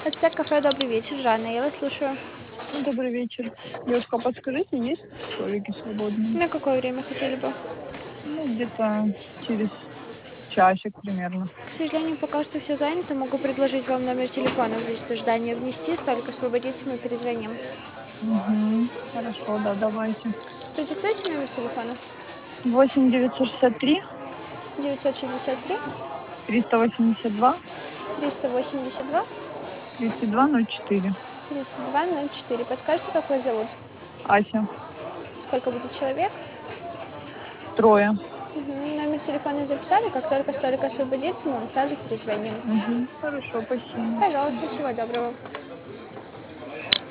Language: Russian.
Это кафе «Добрый вечер», Жанна, я вас слушаю. Добрый вечер. Девушка, подскажите, есть столики свободные? На какое время хотели бы? Ну, где-то через часик примерно. К сожалению, пока что все занято. Могу предложить вам номер телефона в лист ожидания внести. Столик освободится, мы перезвоним. Угу. Хорошо, да, давайте. Продиктуйте номер телефона. 8 963 963 382 382 3204. 3204. Подскажите, как вас зовут? Ася. Сколько будет человек? Трое. Номер телефона записали. Как только столик освободится, мы вам сразу перезвоним. Угу. Хорошо, спасибо. Пожалуйста, всего доброго.